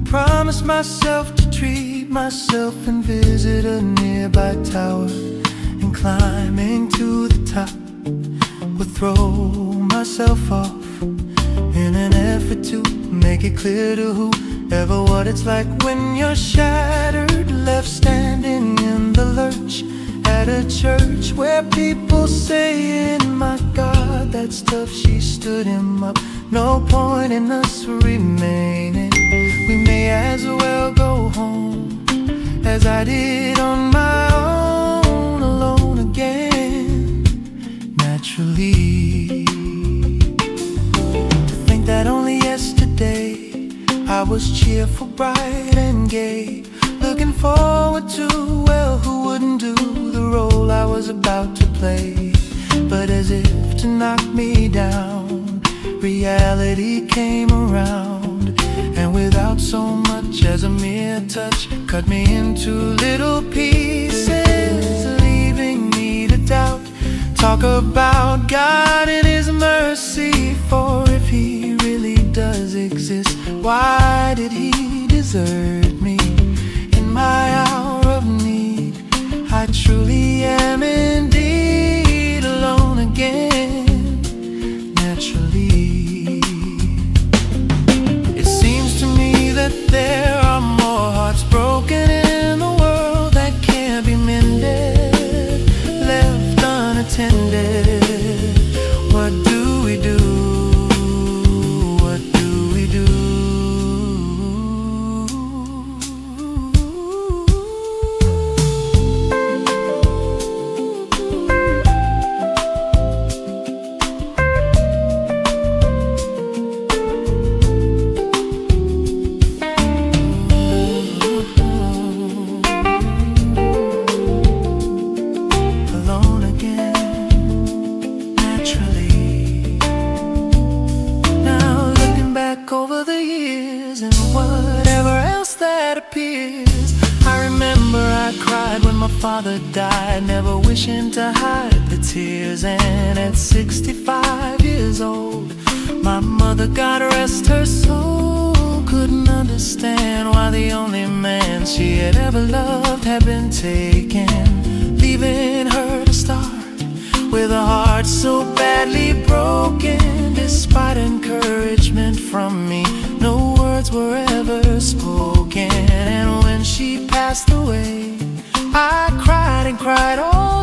Promised myself to treat myself and visit a nearby tower, and climbing to the top would throw myself off in an effort to make it clear to whoever what it's like when you're shattered, left standing in the lurch at a church where people saying, my God, that's tough. She stood him up, no point in us remaining. We may as well go home, as I did on my own, alone again, naturally. To think that only yesterday I was cheerful, bright and gay, looking forward to, well, who wouldn't do the role I was about to play. But as if to knock me down, reality came around, and without so much as a mere touch, cut me into little pieces, leaving me to doubt. Talk about God and His mercy, for if He really does exist, why did He desert me in my hour of need? I truly am indeed alone again, naturally. It seems to me that there are more hearts broken in the world that can't be mended, left unattended. What do we do? What do we do? Over the years and whatever else that appears, I remember I cried when my father died, never wishing to hide the tears. And at 65 years old, my mother, God rest her soul, couldn't understand why the only man she had ever loved had been taken, leaving her to start with a heart so badly broken. Despite encouragement from me, no words were ever spoken. And when she passed away, I cried and cried all